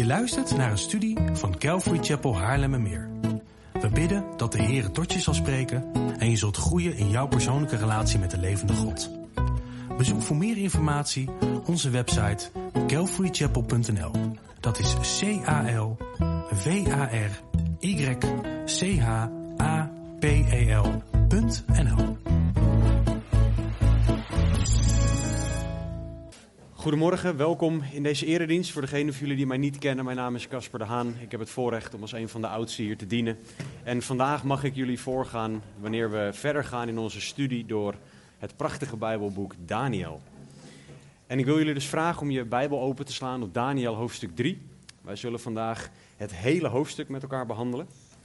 luistert naar een studie van Calvary Chapel Haarlemmermeer. We bidden dat de Heer tot je zal spreken en je zult groeien in jouw persoonlijke relatie met de levende God. Bezoek voor meer informatie onze website calvarychapel.nl. Dat is CALVARYCHAPEL.nl. Goedemorgen, welkom in deze eredienst. Voor degenen van jullie die mij niet kennen, mijn naam is Casper de Haan. Ik heb het voorrecht om als een van de oudsten hier te dienen. En vandaag mag ik jullie voorgaan wanneer we verder gaan in onze studie door het prachtige Bijbelboek Daniël. En ik wil jullie dus vragen om je Bijbel open te slaan op Daniël hoofdstuk 3. Wij zullen vandaag het hele hoofdstuk met elkaar behandelen.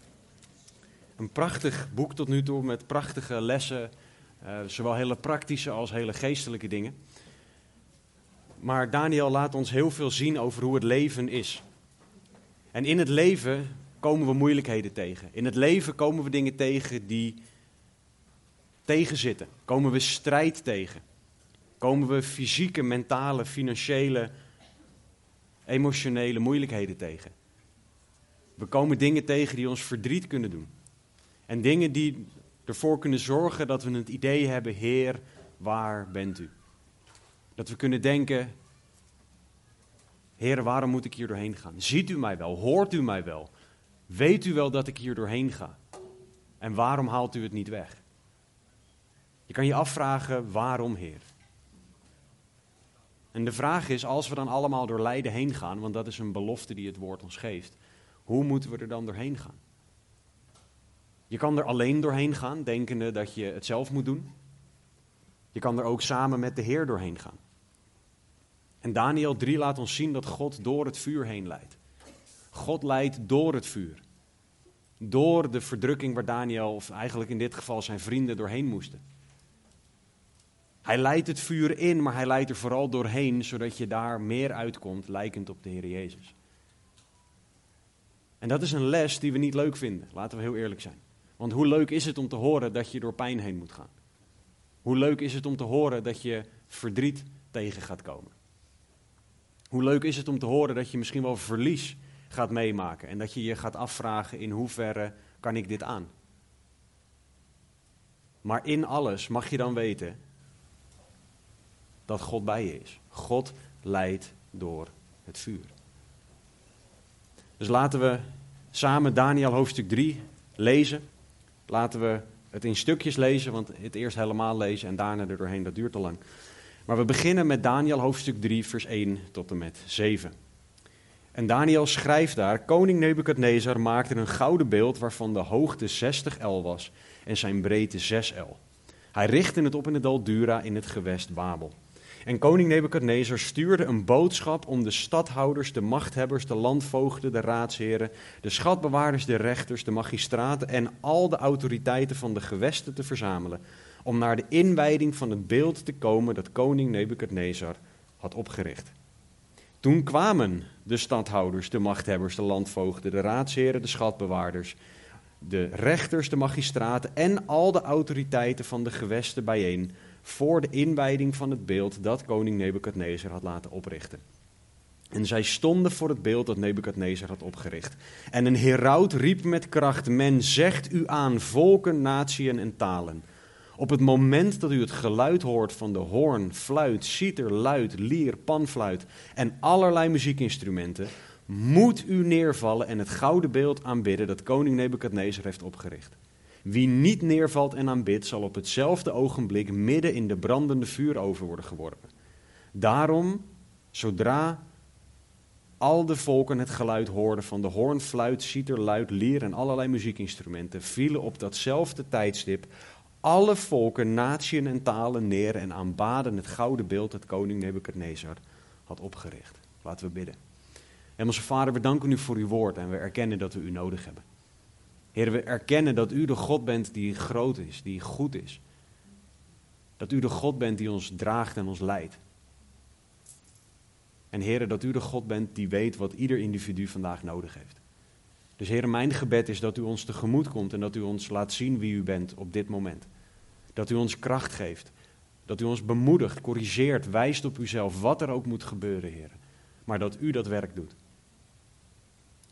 Een prachtig boek tot nu toe met prachtige lessen, zowel hele praktische als hele geestelijke dingen. Maar Daniël laat ons heel veel zien over hoe het leven is. En in het leven komen we moeilijkheden tegen. In het leven komen we dingen tegen die tegenzitten. Komen we strijd tegen. Komen we fysieke, mentale, financiële, emotionele moeilijkheden tegen. We komen dingen tegen die ons verdriet kunnen doen. En dingen die ervoor kunnen zorgen dat we het idee hebben, Heer, waar bent u? Dat we kunnen denken, Heer, waarom moet ik hier doorheen gaan? Ziet u mij wel? Hoort u mij wel? Weet u wel dat ik hier doorheen ga? En waarom haalt u het niet weg? Je kan je afvragen, waarom, Heer? En de vraag is, als we dan allemaal door lijden heen gaan, want dat is een belofte die het woord ons geeft, hoe moeten we er dan doorheen gaan? Je kan er alleen doorheen gaan, denkende dat je het zelf moet doen. Je kan er ook samen met de Heer doorheen gaan. En Daniël 3 laat ons zien dat God door het vuur heen leidt. God leidt door het vuur. Door de verdrukking waar Daniël, of eigenlijk in dit geval zijn vrienden, doorheen moesten. Hij leidt het vuur in, maar hij leidt er vooral doorheen, zodat je daar meer uitkomt, lijkend op de Heer Jezus. En dat is een les die we niet leuk vinden, laten we heel eerlijk zijn. Want hoe leuk is het om te horen dat je door pijn heen moet gaan? Hoe leuk is het om te horen dat je verdriet tegen gaat komen? Hoe leuk is het om te horen dat je misschien wel verlies gaat meemaken en dat je je gaat afvragen in hoeverre kan ik dit aan? Maar in alles mag je dan weten dat God bij je is. God leidt door het vuur. Dus laten we samen Daniël hoofdstuk 3 lezen. Laten we het in stukjes lezen, want het eerst helemaal lezen en daarna er doorheen, dat duurt te lang. Maar we beginnen met Daniël hoofdstuk 3, vers 1 tot en met 7. En Daniël schrijft daar, koning Nebukadnezar maakte een gouden beeld waarvan de hoogte 60 el was en zijn breedte 6 el. Hij richtte het op in het dal Dura in het gewest Babel. En koning Nebukadnezar stuurde een boodschap om de stadhouders, de machthebbers, de landvoogden, de raadsheren, de schatbewaarders, de rechters, de magistraten en al de autoriteiten van de gewesten te verzamelen, om naar de inwijding van het beeld te komen dat koning Nebukadnezar had opgericht. Toen kwamen de stadhouders, de machthebbers, de landvoogden, de raadsheren, de schatbewaarders, de rechters, de magistraten en al de autoriteiten van de gewesten bijeen voor de inwijding van het beeld dat koning Nebukadnezar had laten oprichten. En zij stonden voor het beeld dat Nebukadnezar had opgericht. En een heraut riep met kracht, men zegt u aan, volken, natieën en talen. Op het moment dat u het geluid hoort van de hoorn, fluit, citer, luid, lier, panfluit en allerlei muziekinstrumenten, moet u neervallen en het gouden beeld aanbidden dat koning Nebukadnezar heeft opgericht. Wie niet neervalt en aanbidt, zal op hetzelfde ogenblik midden in de brandende vuuroven worden geworpen. Daarom, zodra al de volken het geluid hoorden van de hoorn, fluit, citer, luid, lier en allerlei muziekinstrumenten, vielen op datzelfde tijdstip alle volken, natieën en talen neer en aanbaden het gouden beeld dat koning Nebukadnezar had opgericht. Laten we bidden. Hemelse Vader, we danken u voor uw woord en we erkennen dat we u nodig hebben. Heer, we erkennen dat u de God bent die groot is, die goed is. Dat u de God bent die ons draagt en ons leidt. En Heer, dat u de God bent die weet wat ieder individu vandaag nodig heeft. Dus Heer, mijn gebed is dat u ons tegemoet komt en dat u ons laat zien wie u bent op dit moment. Dat u ons kracht geeft, dat u ons bemoedigt, corrigeert, wijst op uzelf, wat er ook moet gebeuren, Heer. Maar dat u dat werk doet.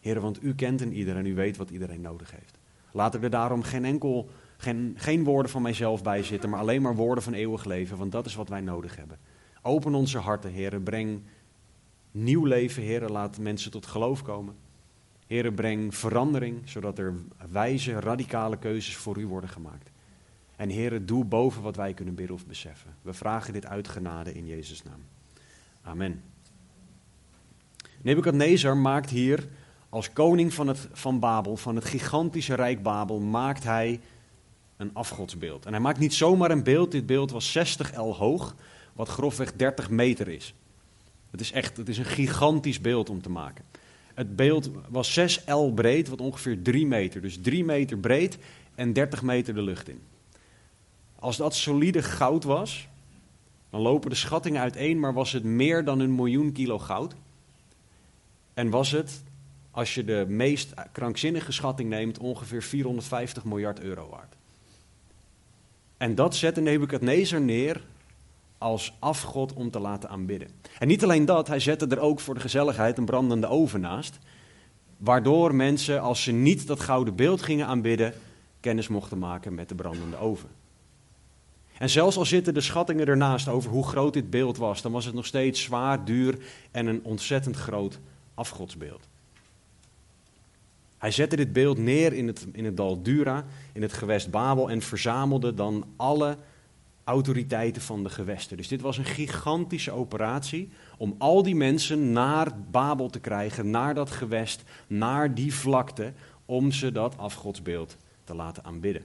Heer, want u kent een ieder en u weet wat iedereen nodig heeft. Laten er daarom geen woorden van mijzelf bij zitten, maar alleen maar woorden van eeuwig leven, want dat is wat wij nodig hebben. Open onze harten, Heer, breng nieuw leven, Heer, laat mensen tot geloof komen. Heer, breng verandering, zodat er wijze, radicale keuzes voor u worden gemaakt. En Heer, doe boven wat wij kunnen bidden of beseffen. We vragen dit uit genade in Jezus' naam. Amen. Nebukadnezar maakt hier als koning van Babel, van het gigantische rijk Babel, maakt hij een afgodsbeeld. En hij maakt niet zomaar een beeld, dit beeld was 60 el hoog, wat grofweg 30 meter is. Het is een gigantisch beeld om te maken. Het beeld was 6 el breed, wat ongeveer 3 meter. Dus 3 meter breed en 30 meter de lucht in. Als dat solide goud was, dan lopen de schattingen uiteen, maar was het meer dan 1 miljoen kilo goud. En was het, als je de meest krankzinnige schatting neemt, ongeveer 450 miljard euro waard. En dat zette Nebukadnezar neer als afgod om te laten aanbidden. En niet alleen dat, hij zette er ook voor de gezelligheid een brandende oven naast, waardoor mensen, als ze niet dat gouden beeld gingen aanbidden, kennis mochten maken met de brandende oven. En zelfs al zitten de schattingen ernaast over hoe groot dit beeld was, dan was het nog steeds zwaar, duur en een ontzettend groot afgodsbeeld. Hij zette dit beeld neer in het dal Dura, in het gewest Babel, en verzamelde dan alle autoriteiten van de gewesten. Dus dit was een gigantische operatie om al die mensen naar Babel te krijgen, naar dat gewest, naar die vlakte, om ze dat afgodsbeeld te laten aanbidden.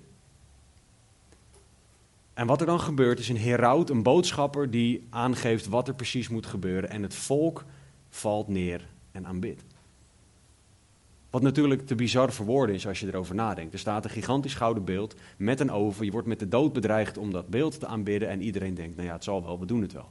En wat er dan gebeurt is een heraut, een boodschapper die aangeeft wat er precies moet gebeuren, en het volk valt neer en aanbidt. Wat natuurlijk te bizar voor woorden is als je erover nadenkt. Er staat een gigantisch gouden beeld met een oven. Je wordt met de dood bedreigd om dat beeld te aanbidden. En iedereen denkt, nou ja, het zal wel, we doen het wel.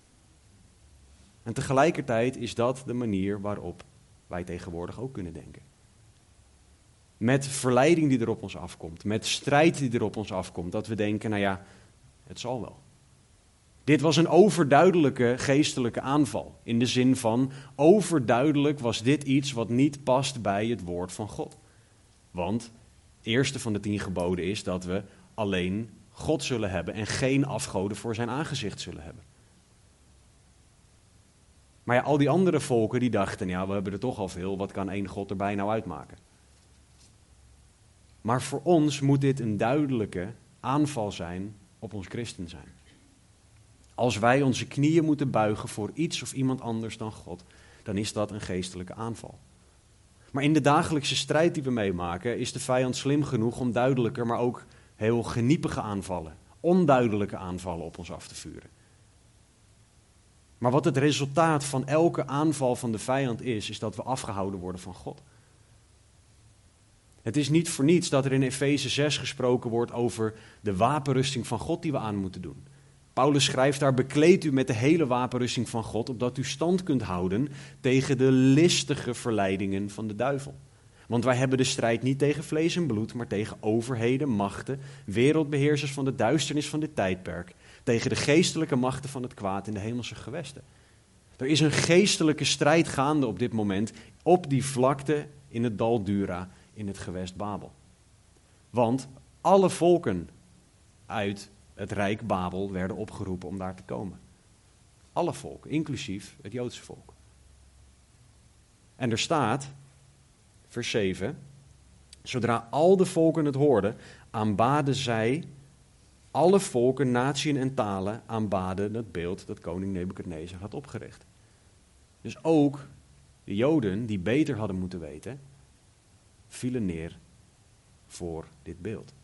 En tegelijkertijd is dat de manier waarop wij tegenwoordig ook kunnen denken. Met verleiding die er op ons afkomt. Met strijd die er op ons afkomt. Dat we denken, nou ja, het zal wel. Dit was een overduidelijke geestelijke aanval. In de zin van, overduidelijk was dit iets wat niet past bij het woord van God. Want het eerste van de 10 geboden is dat we alleen God zullen hebben en geen afgoden voor zijn aangezicht zullen hebben. Maar ja, al die andere volken die dachten, ja, we hebben er toch al veel, wat kan 1 God erbij nou uitmaken? Maar voor ons moet dit een duidelijke aanval zijn op ons christen zijn. Als wij onze knieën moeten buigen voor iets of iemand anders dan God, dan is dat een geestelijke aanval. Maar in de dagelijkse strijd die we meemaken, is de vijand slim genoeg om duidelijker, maar ook heel geniepige aanvallen, onduidelijke aanvallen op ons af te vuren. Maar wat het resultaat van elke aanval van de vijand is dat we afgehouden worden van God. Het is niet voor niets dat er in Efeze 6 gesproken wordt over de wapenrusting van God die we aan moeten doen. Paulus schrijft daar, bekleed u met de hele wapenrusting van God, opdat u stand kunt houden tegen de listige verleidingen van de duivel. Want wij hebben de strijd niet tegen vlees en bloed, maar tegen overheden, machten, wereldbeheersers van de duisternis van dit tijdperk, tegen de geestelijke machten van het kwaad in de hemelse gewesten. Er is een geestelijke strijd gaande op dit moment op die vlakte in het dal Dura, in het gewest Babel. Want alle volken uit het rijk Babel werden opgeroepen om daar te komen. Alle volken, inclusief het Joodse volk. En er staat, vers 7, zodra al de volken het hoorden, aanbaden zij, alle volken, natieën en talen, aanbaden het beeld dat koning Nebukadnezar had opgericht. Dus ook de Joden, die beter hadden moeten weten, vielen neer voor dit beeld.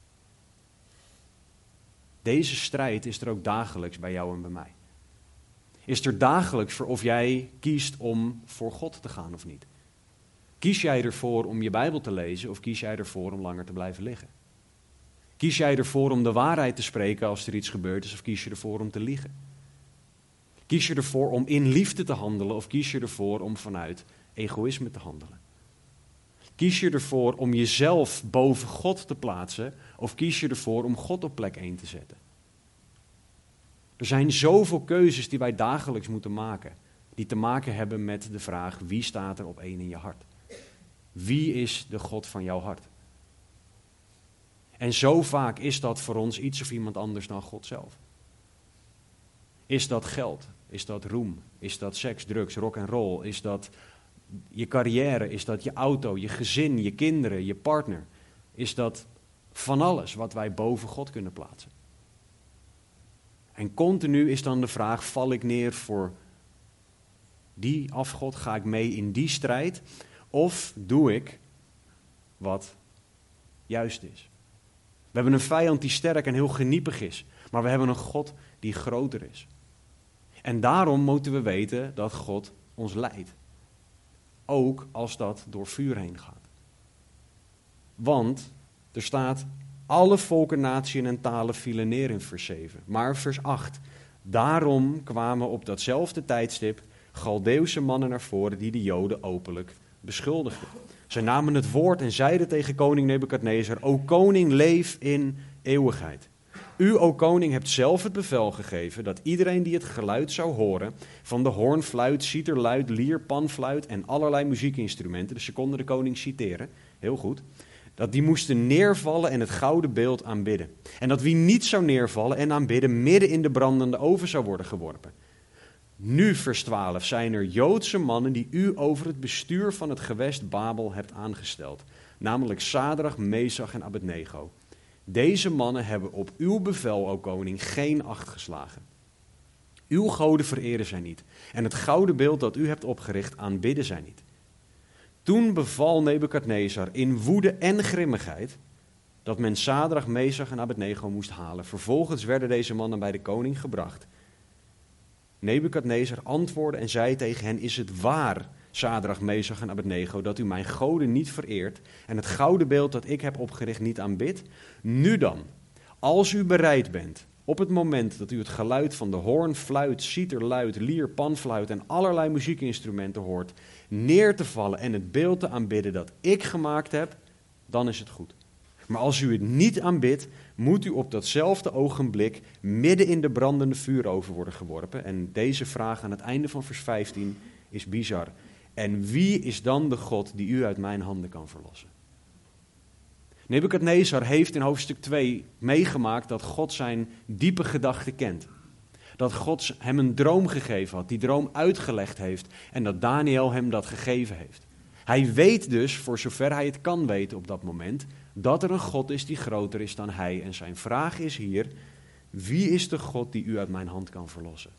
Deze strijd is er ook dagelijks bij jou en bij mij. Is er dagelijks voor of jij kiest om voor God te gaan of niet? Kies jij ervoor om je Bijbel te lezen of kies jij ervoor om langer te blijven liggen? Kies jij ervoor om de waarheid te spreken als er iets gebeurd is of kies je ervoor om te liegen? Kies je ervoor om in liefde te handelen of kies je ervoor om vanuit egoïsme te handelen? Kies je ervoor om jezelf boven God te plaatsen of kies je ervoor om God op plek 1 te zetten? Er zijn zoveel keuzes die wij dagelijks moeten maken, die te maken hebben met de vraag wie staat er op 1 in je hart? Wie is de God van jouw hart? En zo vaak is dat voor ons iets of iemand anders dan God zelf. Is dat geld? Is dat roem? Is dat seks, drugs, rock en roll? Is dat je carrière? Is dat je auto, je gezin, je kinderen, je partner? Is dat van alles wat wij boven God kunnen plaatsen? En continu is dan de vraag, val ik neer voor die afgod? Ga ik mee in die strijd? Of doe ik wat juist is? We hebben een vijand die sterk en heel geniepig is. Maar we hebben een God die groter is. En daarom moeten we weten dat God ons leidt. Ook als dat door vuur heen gaat. Want er staat, alle volken, naties en talen vielen neer in vers 7. Maar vers 8, daarom kwamen op datzelfde tijdstip Galdeeuwse mannen naar voren die de Joden openlijk beschuldigden. Zij namen het woord en zeiden tegen koning Nebukadnezar, o koning, leef in eeuwigheid. U, o koning, hebt zelf het bevel gegeven dat iedereen die het geluid zou horen van de hoorn, fluit, citerluid, lier, panfluit en allerlei muziekinstrumenten, dus ze konden de koning citeren, heel goed, dat die moesten neervallen en het gouden beeld aanbidden. En dat wie niet zou neervallen en aanbidden, midden in de brandende oven zou worden geworpen. Nu, vers 12, zijn er Joodse mannen die u over het bestuur van het gewest Babel hebt aangesteld. Namelijk Sadrach, Mesach en Abednego. Deze mannen hebben op uw bevel, o koning, geen acht geslagen. Uw goden vereren zij niet. En het gouden beeld dat u hebt opgericht aanbidden zij niet. Toen beval Nebukadnezar in woede en grimmigheid dat men Sadrach, Mesach en Abednego moest halen. Vervolgens werden deze mannen bij de koning gebracht. Nebukadnezar antwoordde en zei tegen hen, is het waar, Sadrach, Mesach en Abednego, dat u mijn goden niet vereert en het gouden beeld dat ik heb opgericht niet aanbidt? Nu dan, als u bereid bent, op het moment dat u het geluid van de hoorn, fluit, citerluid, lier, panfluit en allerlei muziekinstrumenten hoort, neer te vallen en het beeld te aanbidden dat ik gemaakt heb, dan is het goed. Maar als u het niet aanbidt, moet u op datzelfde ogenblik midden in de brandende vuuroven worden geworpen. En deze vraag aan het einde van vers 15 is bizar. En wie is dan de God die u uit mijn handen kan verlossen? Nebukadnezar heeft in hoofdstuk 2 meegemaakt dat God zijn diepe gedachten kent. Dat God hem een droom gegeven had, die droom uitgelegd heeft en dat Daniel hem dat gegeven heeft. Hij weet dus, voor zover hij het kan weten op dat moment, dat er een God is die groter is dan hij. En zijn vraag is hier, wie is de God die u uit mijn hand kan verlossen?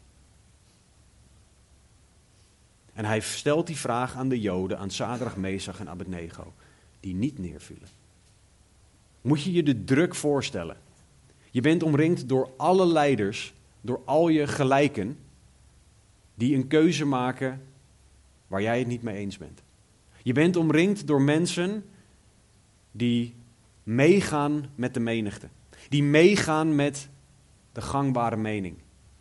En hij stelt die vraag aan de Joden, aan Sadrach, Mesach en Abednego, die niet neervielen. Moet je je de druk voorstellen? Je bent omringd door alle leiders, door al je gelijken, die een keuze maken waar jij het niet mee eens bent. Je bent omringd door mensen die meegaan met de menigte. Die meegaan met de gangbare mening.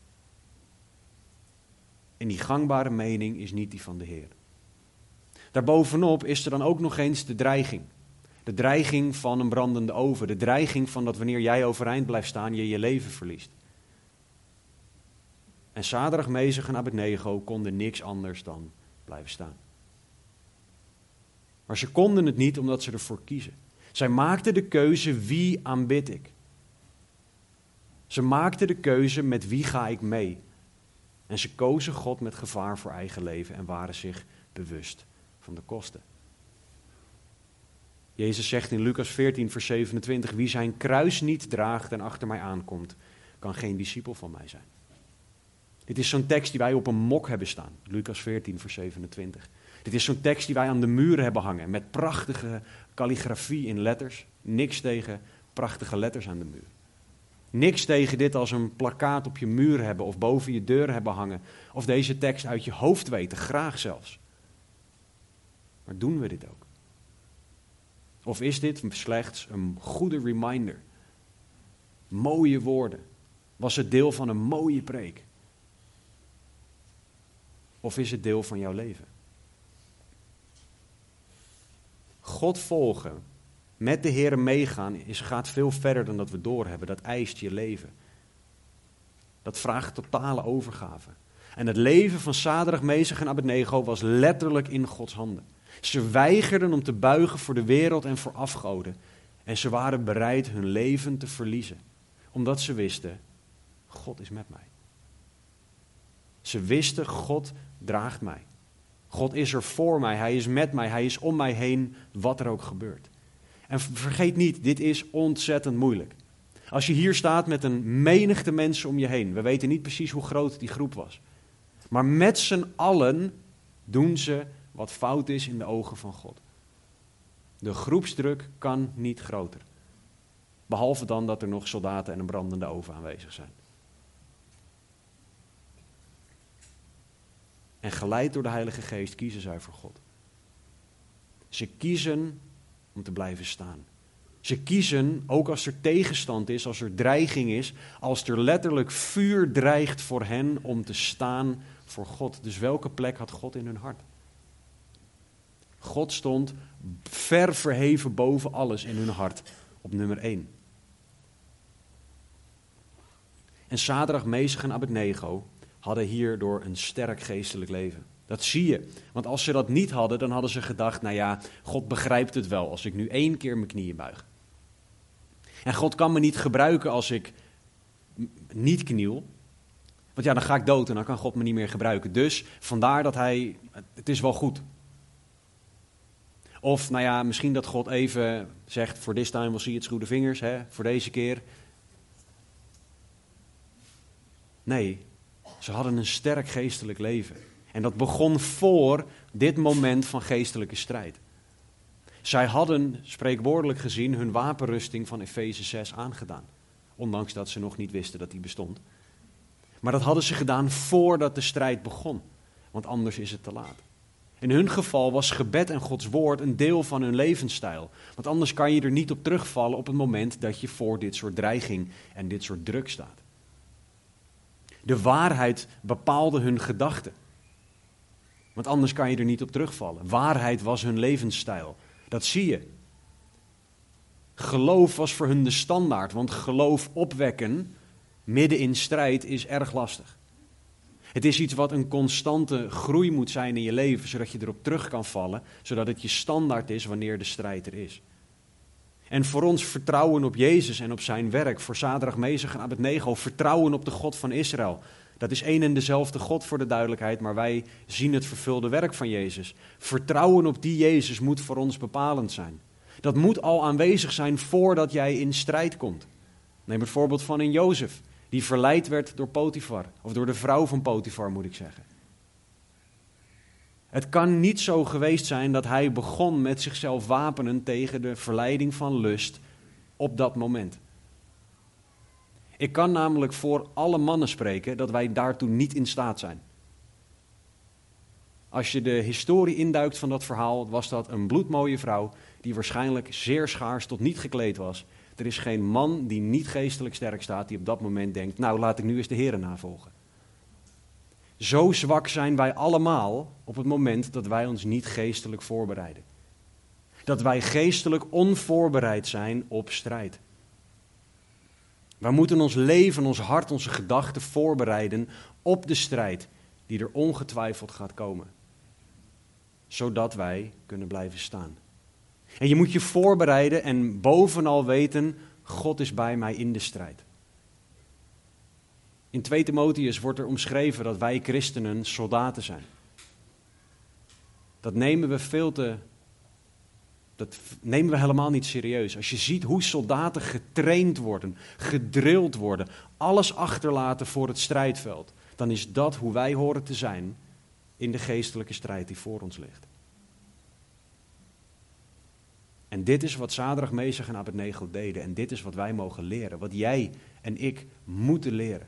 En die gangbare mening is niet die van de Heer. Daarbovenop is er dan ook nog eens de dreiging. De dreiging van een brandende oven. De dreiging van dat wanneer jij overeind blijft staan, je je leven verliest. En Sadrach, Mesach en Abednego konden niks anders dan blijven staan. Maar ze konden het niet omdat ze ervoor kiezen. Zij maakten de keuze, wie aanbid ik? Ze maakten de keuze, met wie ga ik mee? En ze kozen God met gevaar voor eigen leven en waren zich bewust van de kosten. Jezus zegt in Lucas 14, vers 27, wie zijn kruis niet draagt en achter mij aankomt, kan geen discipel van mij zijn. Dit is zo'n tekst die wij op een mok hebben staan. Lucas 14, vers 27. Dit is zo'n tekst die wij aan de muren hebben hangen. Met prachtige kalligrafie in letters. Niks tegen prachtige letters aan de muur. Niks tegen dit als een plakkaat op je muur hebben of boven je deur hebben hangen. Of deze tekst uit je hoofd weten, graag zelfs. Maar doen we dit ook? Of is dit slechts een goede reminder? Mooie woorden. Was het deel van een mooie preek? Of is het deel van jouw leven? God volgen, met de Heer meegaan, gaat veel verder dan dat we doorhebben. Dat eist je leven. Dat vraagt totale overgave. En het leven van Sadrach, Mesach en Abednego was letterlijk in Gods handen. Ze weigerden om te buigen voor de wereld en voor afgoden. En ze waren bereid hun leven te verliezen. Omdat ze wisten, God is met mij. Ze wisten, God draagt mij. God is er voor mij, Hij is met mij, Hij is om mij heen, wat er ook gebeurt. En vergeet niet, dit is ontzettend moeilijk. Als je hier staat met een menigte mensen om je heen, we weten niet precies hoe groot die groep was. Maar met z'n allen doen ze wat fout is in de ogen van God. De groepsdruk kan niet groter. Behalve dan dat er nog soldaten en een brandende oven aanwezig zijn. En geleid door de Heilige Geest kiezen zij voor God. Ze kiezen om te blijven staan. Ze kiezen, ook als er tegenstand is, als er dreiging is, als er letterlijk vuur dreigt voor hen om te staan voor God. Dus welke plek had God in hun hart? God stond ver verheven boven alles in hun hart op nummer 1. En Sadrach, Mesach en Abednego hadden hierdoor een sterk geestelijk leven. Dat zie je. Want als ze dat niet hadden, dan hadden ze gedacht, nou ja, God begrijpt het wel als ik nu 1 keer mijn knieën buig. En God kan me niet gebruiken als ik niet kniel. Want ja, dan ga ik dood en dan kan God me niet meer gebruiken. Dus vandaar dat het is wel goed. Of nou ja, misschien dat God even zegt, for this time we'll see it through the fingers, voor deze keer. Nee, ze hadden een sterk geestelijk leven. En dat begon voor dit moment van geestelijke strijd. Zij hadden, spreekwoordelijk gezien, hun wapenrusting van Efeze 6 aangedaan. Ondanks dat ze nog niet wisten dat die bestond. Maar dat hadden ze gedaan voordat de strijd begon. Want anders is het te laat. In hun geval was gebed en Gods woord een deel van hun levensstijl. Want anders kan je er niet op terugvallen op het moment dat je voor dit soort dreiging en dit soort druk staat. De waarheid bepaalde hun gedachten. Want anders kan je er niet op terugvallen. Waarheid was hun levensstijl. Dat zie je. Geloof was voor hun de standaard, want geloof opwekken midden in strijd is erg lastig. Het is iets wat een constante groei moet zijn in je leven, zodat je erop terug kan vallen, zodat het je standaard is wanneer de strijd er is. En voor ons vertrouwen op Jezus en op zijn werk, voor Sadrach, Mesach en Abednego, vertrouwen op de God van Israël. Dat is één en dezelfde God voor de duidelijkheid, maar wij zien het vervulde werk van Jezus. Vertrouwen op die Jezus moet voor ons bepalend zijn. Dat moet al aanwezig zijn voordat jij in strijd komt. Neem het voorbeeld van een Jozef, die verleid werd door Potifar, of door de vrouw van Potifar moet ik zeggen. Het kan niet zo geweest zijn dat hij begon met zichzelf wapenen tegen de verleiding van lust op dat moment. Ik kan namelijk voor alle mannen spreken dat wij daartoe niet in staat zijn. Als je de historie induikt van dat verhaal, was dat een bloedmooie vrouw die waarschijnlijk zeer schaars tot niet gekleed was. Er is geen man die niet geestelijk sterk staat die op dat moment denkt, nou laat ik nu eens de Here navolgen. Zo zwak zijn wij allemaal op het moment dat wij ons niet geestelijk voorbereiden. Dat wij geestelijk onvoorbereid zijn op strijd. Wij moeten ons leven, ons hart, onze gedachten voorbereiden op de strijd die er ongetwijfeld gaat komen. Zodat wij kunnen blijven staan. En je moet je voorbereiden en bovenal weten, God is bij mij in de strijd. In 2 Timotheüs wordt er omschreven dat wij christenen soldaten zijn. Dat nemen we helemaal niet serieus. Als je ziet hoe soldaten getraind worden, gedrild worden, alles achterlaten voor het strijdveld, dan is dat hoe wij horen te zijn in de geestelijke strijd die voor ons ligt. En dit is wat Sadrach, Mesach en Abednego deden. En dit is wat wij mogen leren. Wat jij en ik moeten leren.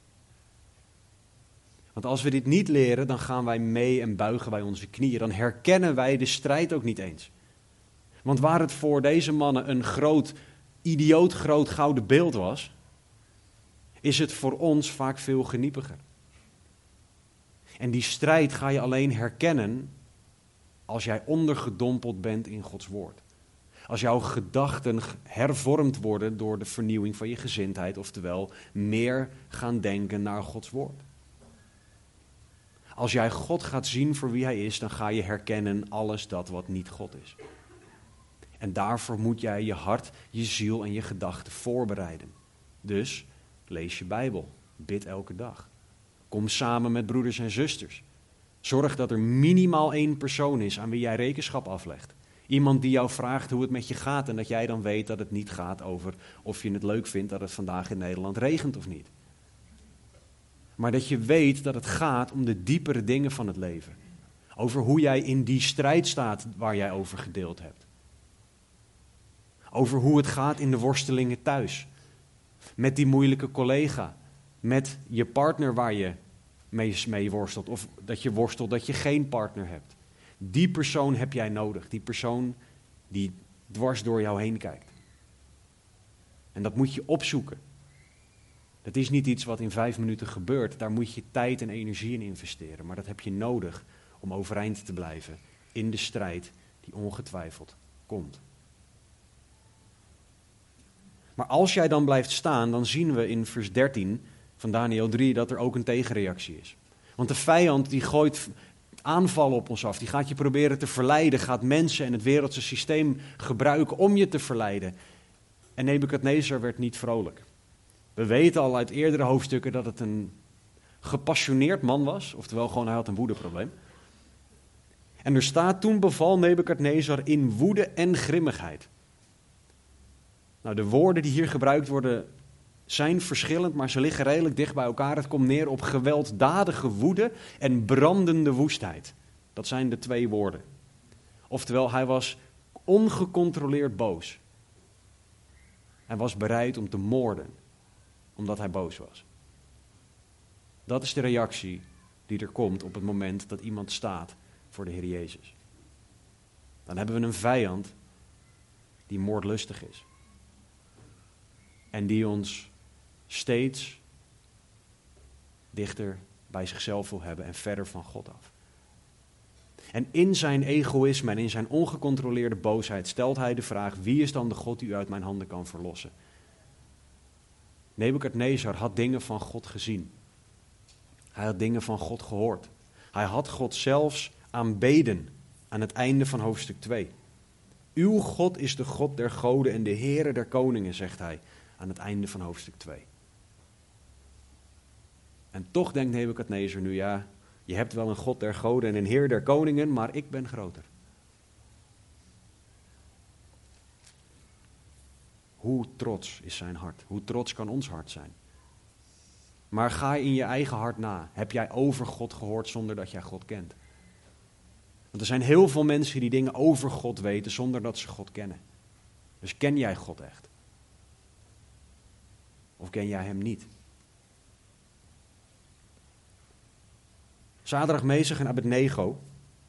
Want als we dit niet leren, dan gaan wij mee en buigen wij onze knieën. Dan herkennen wij de strijd ook niet eens. Want waar het voor deze mannen een idioot groot gouden beeld was, is het voor ons vaak veel geniepiger. En die strijd ga je alleen herkennen als jij ondergedompeld bent in Gods woord. Als jouw gedachten hervormd worden door de vernieuwing van je gezindheid, oftewel meer gaan denken naar Gods woord. Als jij God gaat zien voor wie hij is, dan ga je herkennen alles dat wat niet God is. En daarvoor moet jij je hart, je ziel en je gedachten voorbereiden. Dus lees je Bijbel, bid elke dag. Kom samen met broeders en zusters. Zorg dat er minimaal 1 persoon is aan wie jij rekenschap aflegt. Iemand die jou vraagt hoe het met je gaat en dat jij dan weet dat het niet gaat over of je het leuk vindt dat het vandaag in Nederland regent of niet. Maar dat je weet dat het gaat om de diepere dingen van het leven. Over hoe jij in die strijd staat waar jij over gedeeld hebt. Over hoe het gaat in de worstelingen thuis. Met die moeilijke collega. Met je partner waar je mee worstelt. Of dat je worstelt dat je geen partner hebt. Die persoon heb jij nodig. Die persoon die dwars door jou heen kijkt. En dat moet je opzoeken. Dat is niet iets wat in 5 minuten gebeurt. Daar moet je tijd en energie in investeren. Maar dat heb je nodig om overeind te blijven in de strijd die ongetwijfeld komt. Maar als jij dan blijft staan, dan zien we in vers 13 van Daniël 3 dat er ook een tegenreactie is. Want de vijand die gooit aanvallen op ons af. Die gaat je proberen te verleiden, gaat mensen en het wereldse systeem gebruiken om je te verleiden. En Nebukadnezar werd niet vrolijk. We weten al uit eerdere hoofdstukken dat het een gepassioneerd man was. Oftewel gewoon hij had een woedeprobleem. En er staat toen beval Nebukadnezar in woede en grimmigheid. Nou, de woorden die hier gebruikt worden zijn verschillend, maar ze liggen redelijk dicht bij elkaar. Het komt neer op gewelddadige woede en brandende woestheid. Dat zijn de 2 woorden. Oftewel, hij was ongecontroleerd boos. Hij was bereid om te moorden, omdat hij boos was. Dat is de reactie die er komt op het moment dat iemand staat voor de Heer Jezus. Dan hebben we een vijand die moordlustig is. En die ons steeds dichter bij zichzelf wil hebben en verder van God af. En in zijn egoïsme en in zijn ongecontroleerde boosheid stelt hij de vraag: wie is dan de God die u uit mijn handen kan verlossen? Nebukadnezar had dingen van God gezien. Hij had dingen van God gehoord. Hij had God zelfs aanbeden aan het einde van hoofdstuk 2. Uw God is de God der goden en de Heere der koningen, zegt hij aan het einde van hoofdstuk 2. En toch denkt Nebukadnezar nu, ja, je hebt wel een God der goden en een Heer der koningen, maar ik ben groter. Hoe trots is zijn hart? Hoe trots kan ons hart zijn? Maar ga in je eigen hart na. Heb jij over God gehoord zonder dat jij God kent? Want er zijn heel veel mensen die dingen over God weten zonder dat ze God kennen. Dus ken jij God echt? Of ken jij hem niet? Sadrach, Mesach en Abednego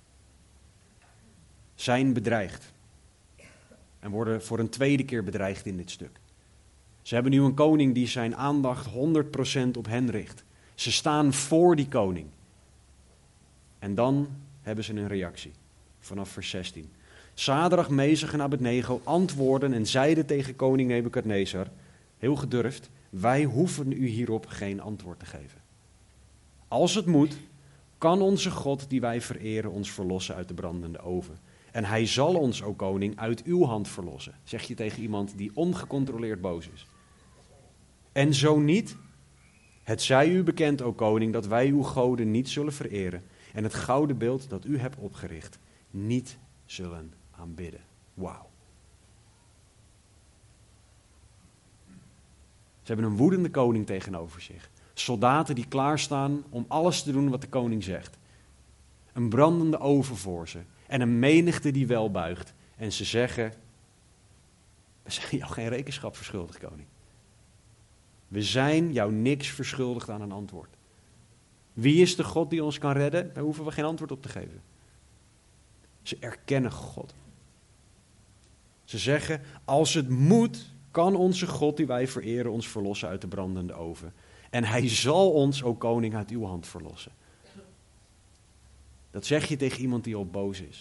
zijn bedreigd. En worden voor een tweede keer bedreigd in dit stuk. Ze hebben nu een koning die zijn aandacht 100% op hen richt. Ze staan voor die koning. En dan hebben ze een reactie. Vanaf vers 16. Sadrach, Mesach en Abednego antwoorden en zeiden tegen koning Nebukadnezar, heel gedurfd, wij hoeven u hierop geen antwoord te geven. Als het moet, kan onze God die wij vereren ons verlossen uit de brandende oven. En hij zal ons, o koning, uit uw hand verlossen. Zeg je tegen iemand die ongecontroleerd boos is. En zo niet, het zij u bekend, o koning, dat wij uw goden niet zullen vereren. En het gouden beeld dat u hebt opgericht niet zullen aanbidden. Wauw. Ze hebben een woedende koning tegenover zich. Soldaten die klaarstaan om alles te doen wat de koning zegt. Een brandende oven voor ze. En een menigte die wel buigt. En ze zeggen, we zijn jou geen rekenschap verschuldigd, koning. We zijn jou niks verschuldigd aan een antwoord. Wie is de God die ons kan redden? Daar hoeven we geen antwoord op te geven. Ze erkennen God. Ze zeggen, als het moet, kan onze God die wij vereren ons verlossen uit de brandende oven. En hij zal ons, o koning, uit uw hand verlossen. Dat zeg je tegen iemand die al boos is.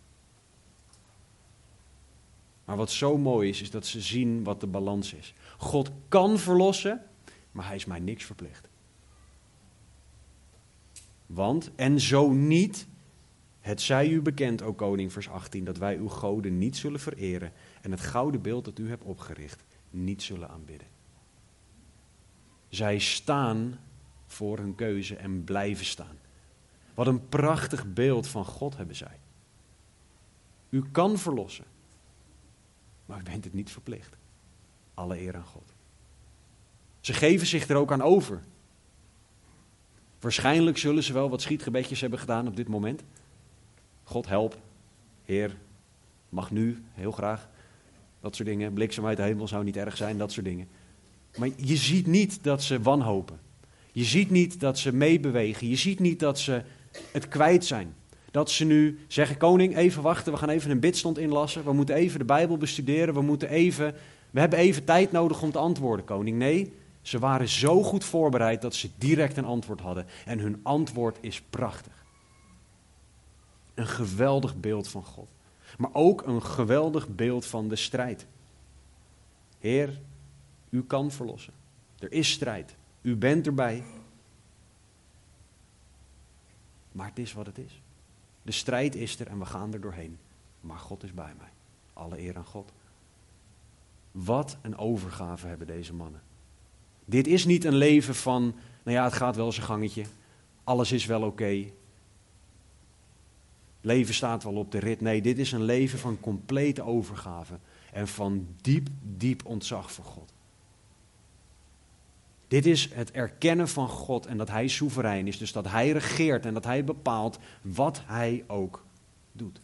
Maar wat zo mooi is dat ze zien wat de balans is. God kan verlossen, maar hij is mij niks verplicht. Want, en zo niet, het zij u bekend, o koning, vers 18, dat wij uw goden niet zullen vereren en het gouden beeld dat u hebt opgericht niet zullen aanbidden. Zij staan voor hun keuze en blijven staan. Wat een prachtig beeld van God hebben zij. U kan verlossen, maar u bent het niet verplicht. Alle eer aan God. Ze geven zich er ook aan over. Waarschijnlijk zullen ze wel wat schietgebedjes hebben gedaan op dit moment. God help, Heer, mag nu, heel graag. Dat soort dingen, bliksem uit de hemel zou niet erg zijn, dat soort dingen. Maar je ziet niet dat ze wanhopen. Je ziet niet dat ze meebewegen. Je ziet niet dat ze het kwijt zijn. Dat ze nu zeggen, koning, even wachten, we gaan even een bidstond inlassen. We moeten even de Bijbel bestuderen, we hebben even tijd nodig om te antwoorden, koning. Nee, ze waren zo goed voorbereid dat ze direct een antwoord hadden. En hun antwoord is prachtig. Een geweldig beeld van God. Maar ook een geweldig beeld van de strijd. Heer, u kan verlossen. Er is strijd. U bent erbij. Maar het is wat het is. De strijd is er en we gaan er doorheen. Maar God is bij mij. Alle eer aan God. Wat een overgave hebben deze mannen. Dit is niet een leven van, nou ja, het gaat wel zijn gangetje. Alles is wel oké. Leven staat wel op de rit. Nee, dit is een leven van complete overgave. En van diep, diep ontzag voor God. Dit is het erkennen van God en dat Hij soeverein is. Dus dat Hij regeert en dat Hij bepaalt wat Hij ook doet.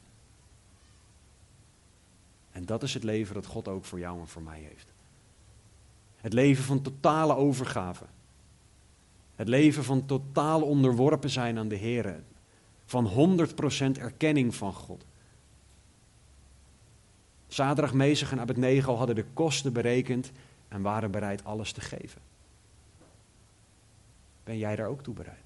En dat is het leven dat God ook voor jou en voor mij heeft. Het leven van totale overgave. Het leven van totaal onderworpen zijn aan de Heer. Van 100% erkenning van God. Sadrach, Mesach en Abednego hadden de kosten berekend en waren bereid alles te geven. Ben jij daar ook toe bereid?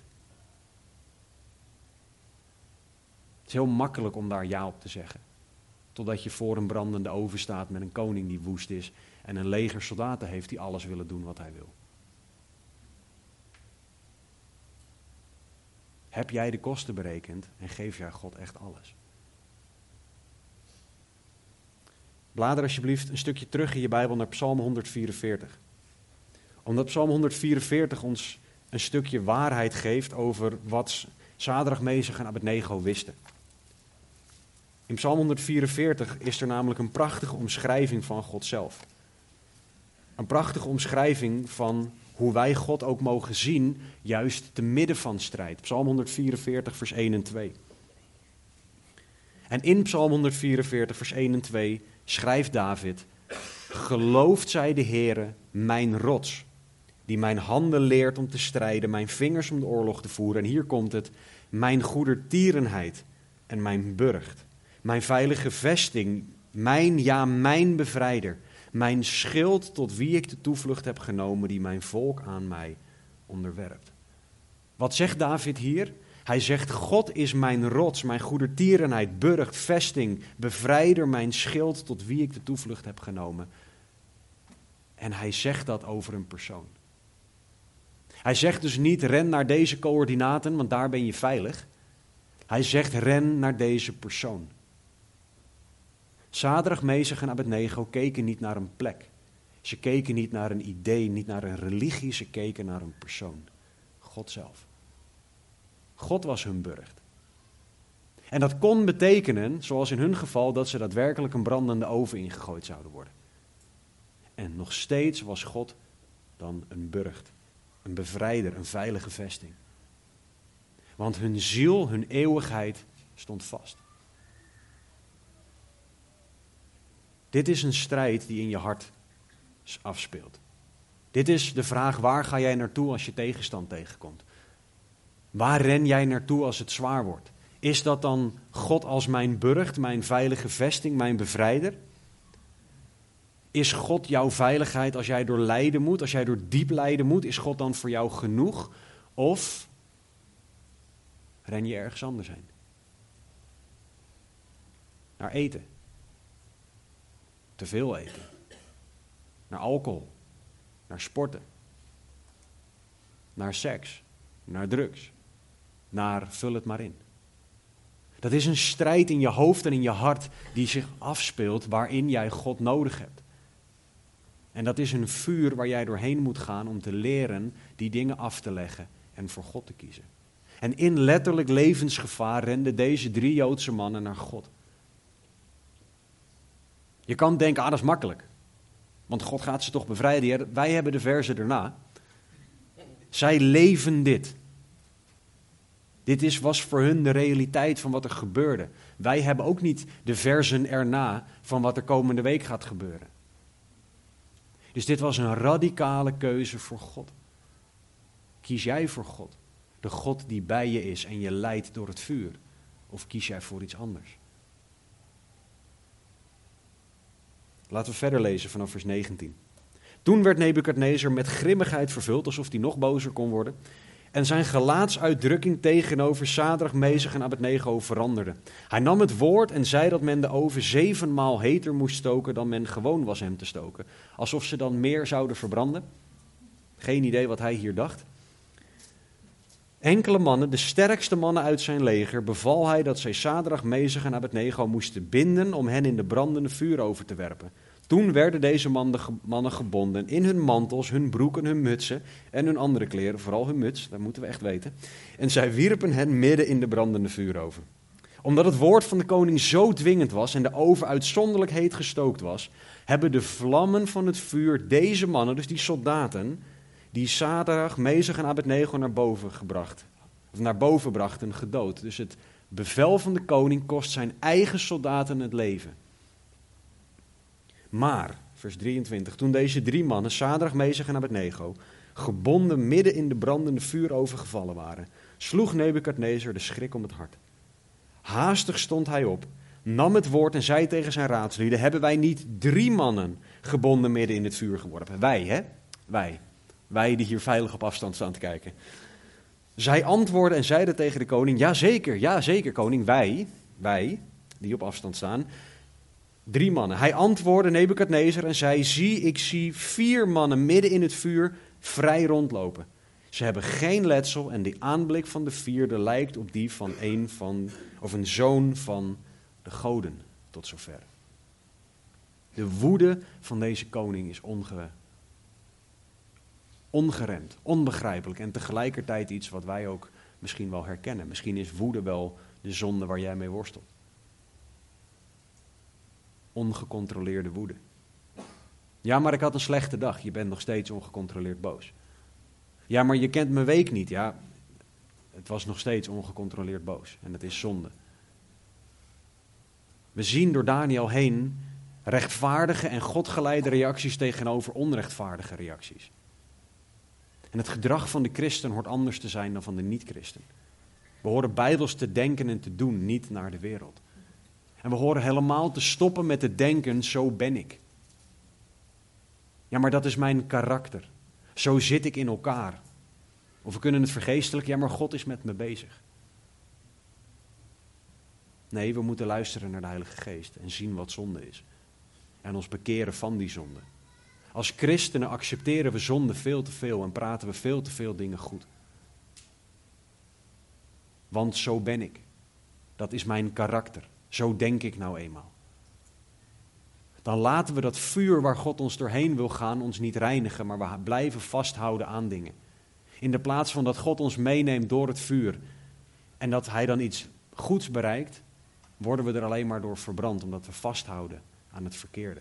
Het is heel makkelijk om daar ja op te zeggen. Totdat je voor een brandende oven staat met een koning die woest is en een leger soldaten heeft die alles willen doen wat hij wil. Heb jij de kosten berekend en geef jij God echt alles? Blader alsjeblieft een stukje terug in je Bijbel naar Psalm 144. Omdat Psalm 144 ons een stukje waarheid geeft over wat Sadrach, Mesach en Abednego wisten. In Psalm 144 is er namelijk een prachtige omschrijving van God zelf. Een prachtige omschrijving van hoe wij God ook mogen zien, juist te midden van strijd. Psalm 144, vers 1 en 2. En in Psalm 144, vers 1 en 2 schrijft David: Geloofd zij de Heere, mijn rots, die mijn handen leert om te strijden, mijn vingers om de oorlog te voeren. En hier komt het: mijn goedertierenheid en mijn burcht, mijn veilige vesting, mijn bevrijder, mijn schild tot wie ik de toevlucht heb genomen, die mijn volk aan mij onderwerpt. Wat zegt David hier? Hij zegt: God is mijn rots, mijn goedertierenheid, burcht, vesting, bevrijder, mijn schild tot wie ik de toevlucht heb genomen. En hij zegt dat over een persoon. Hij zegt dus niet: ren naar deze coördinaten, want daar ben je veilig. Hij zegt: ren naar deze persoon. Sadrach, Mesach en Abednego keken niet naar een plek. Ze keken niet naar een idee, niet naar een religie, ze keken naar een persoon. God zelf. God was hun burcht. En dat kon betekenen, zoals in hun geval, dat ze daadwerkelijk een brandende oven ingegooid zouden worden. En nog steeds was God dan een burcht, een bevrijder, een veilige vesting. Want hun ziel, hun eeuwigheid stond vast. Dit is een strijd die in je hart afspeelt. Dit is de vraag: waar ga jij naartoe als je tegenstand tegenkomt? Waar ren jij naartoe als het zwaar wordt? Is dat dan God als mijn burcht, mijn veilige vesting, mijn bevrijder? Is God jouw veiligheid als jij door lijden moet, als jij door diep lijden moet? Is God dan voor jou genoeg? Of ren je ergens anders heen? Naar eten. Te veel eten. Naar alcohol. Naar sporten. Naar seks. Naar drugs. naar vul het maar in. Dat is een strijd in je hoofd en in je hart die zich afspeelt waarin jij God nodig hebt. En dat is een vuur waar jij doorheen moet gaan om te leren die dingen af te leggen en voor God te kiezen. En in letterlijk levensgevaar renden deze 3 Joodse mannen naar God. Je kan denken, dat is makkelijk. Want God gaat ze toch bevrijden. Wij hebben de verzen erna. Zij leven dit. Dit was voor hun de realiteit van wat er gebeurde. Wij hebben ook niet de verzen erna van wat er komende week gaat gebeuren. Dus dit was een radicale keuze voor God. Kies jij voor God? De God die bij je is en je leidt door het vuur? Of kies jij voor iets anders? Laten we verder lezen vanaf vers 19. Toen werd Nebukadnezar met grimmigheid vervuld, alsof hij nog bozer kon worden. En zijn gelaatsuitdrukking tegenover Sadrach, Mesach en Abednego veranderde. Hij nam het woord en zei dat men de oven 7 maal heter moest stoken dan men gewoon was hem te stoken. Alsof ze dan meer zouden verbranden. Geen idee wat hij hier dacht. Enkele mannen, de sterkste mannen uit zijn leger, beval hij dat zij Sadrach, Mesach en Abednego moesten binden om hen in de brandende vuuroven te werpen. Toen werden deze mannen gebonden in hun mantels, hun broeken, hun mutsen en hun andere kleren, vooral hun muts, dat moeten we echt weten. En zij wierpen hen midden in de brandende vuuroven. Omdat het woord van de koning zo dwingend was en de oven uitzonderlijk heet gestookt was, hebben de vlammen van het vuur deze mannen, dus die soldaten, die Sadrach, Mesach en Abednego naar boven brachten, gedood. Dus het bevel van de koning kost zijn eigen soldaten het leven. Maar, vers 23, toen deze 3 mannen, Sadrach, Mesach en Abednego, gebonden midden in de brandende vuuroven gevallen waren, sloeg Nebukadnezar de schrik om het hart. Haastig stond hij op, nam het woord en zei tegen zijn raadslieden, hebben wij niet 3 mannen gebonden midden in het vuur geworpen? Wij, hè? Wij die hier veilig op afstand staan te kijken. Zij antwoordden en zeiden tegen de koning, ja zeker koning, wij die op afstand staan, 3 mannen. Hij antwoordde Nebukadnezar en zei, ik zie 4 mannen midden in het vuur vrij rondlopen. Ze hebben geen letsel en de aanblik van de 4e lijkt op die van een zoon van de goden, tot zover. De woede van deze koning is ongeremd, onbegrijpelijk en tegelijkertijd iets wat wij ook misschien wel herkennen. Misschien is woede wel de zonde waar jij mee worstelt. Ongecontroleerde woede. Ja, maar ik had een slechte dag. Je bent nog steeds ongecontroleerd boos. Ja, maar je kent mijn week niet. Ja, het was nog steeds ongecontroleerd boos. En het is zonde. We zien door Daniel heen rechtvaardige en godgeleide reacties tegenover onrechtvaardige reacties. En het gedrag van de christen hoort anders te zijn dan van de niet-christen. We horen bijbels te denken en te doen, niet naar de wereld. En we horen helemaal te stoppen met het denken, zo ben ik. Ja, maar dat is mijn karakter. Zo zit ik in elkaar. Of we kunnen het vergeestelijken, ja, maar God is met me bezig. Nee, we moeten luisteren naar de Heilige Geest en zien wat zonde is. En ons bekeren van die zonde. Als christenen accepteren we zonde veel te veel en praten we veel te veel dingen goed. Want zo ben ik. Dat is mijn karakter. Zo denk ik nou eenmaal. Dan laten we dat vuur waar God ons doorheen wil gaan ons niet reinigen, maar we blijven vasthouden aan dingen. In de plaats van dat God ons meeneemt door het vuur en dat hij dan iets goeds bereikt, worden we er alleen maar door verbrand, omdat we vasthouden aan het verkeerde.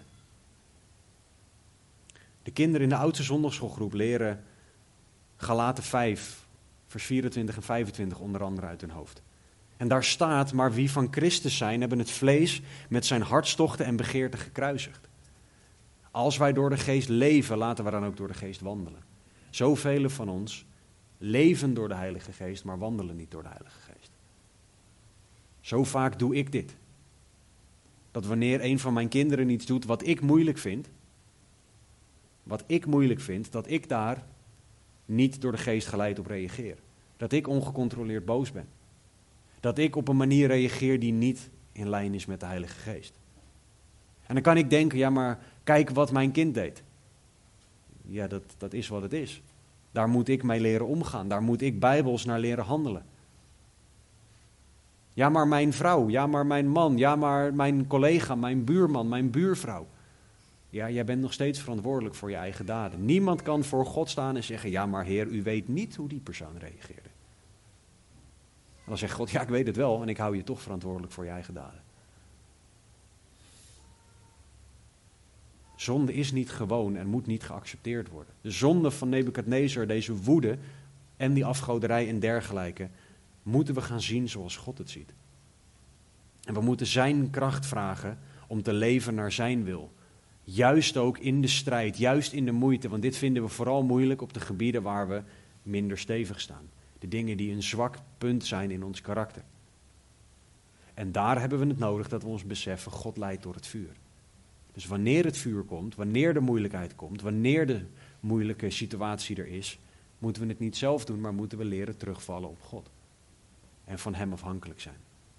De kinderen in de oudste zondagschoolgroep leren Galaten 5, vers 24 en 25 onder andere uit hun hoofd. En daar staat, maar wie van Christus zijn, hebben het vlees met zijn hartstochten en begeerten gekruisigd. Als wij door de geest leven, laten we dan ook door de geest wandelen. Zoveel van ons leven door de Heilige Geest, maar wandelen niet door de Heilige Geest. Zo vaak doe ik dit. Dat wanneer een van mijn kinderen iets doet wat ik moeilijk vind, dat ik daar niet door de geest geleid op reageer. Dat ik ongecontroleerd boos ben. Dat ik op een manier reageer die niet in lijn is met de Heilige Geest. En dan kan ik denken, ja maar kijk wat mijn kind deed. Ja, dat is wat het is. Daar moet ik mee leren omgaan. Daar moet ik bijbels naar leren handelen. Ja, maar mijn vrouw. Ja, maar mijn man. Ja, maar mijn collega, mijn buurman, mijn buurvrouw. Ja, jij bent nog steeds verantwoordelijk voor je eigen daden. Niemand kan voor God staan en zeggen, ja, maar Heer, u weet niet hoe die persoon reageerde. En dan zegt God, ja, ik weet het wel en ik hou je toch verantwoordelijk voor je eigen daden. Zonde is niet gewoon en moet niet geaccepteerd worden. De zonde van Nebukadnezar, deze woede en die afgoderij en dergelijke, moeten we gaan zien zoals God het ziet. En we moeten zijn kracht vragen om te leven naar zijn wil. Juist ook in de strijd, juist in de moeite, want dit vinden we vooral moeilijk op de gebieden waar we minder stevig staan. De dingen die een zwak punt zijn in ons karakter. En daar hebben we het nodig dat we ons beseffen, God leidt door het vuur. Dus wanneer het vuur komt, wanneer de moeilijkheid komt, wanneer de moeilijke situatie er is, moeten we het niet zelf doen, maar moeten we leren terugvallen op God. En van hem afhankelijk zijn.